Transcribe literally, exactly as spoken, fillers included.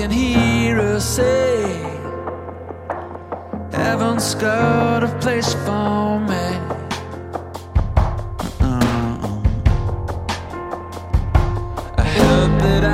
can hear her say, heaven's got a place for me. Uh-uh. I heard that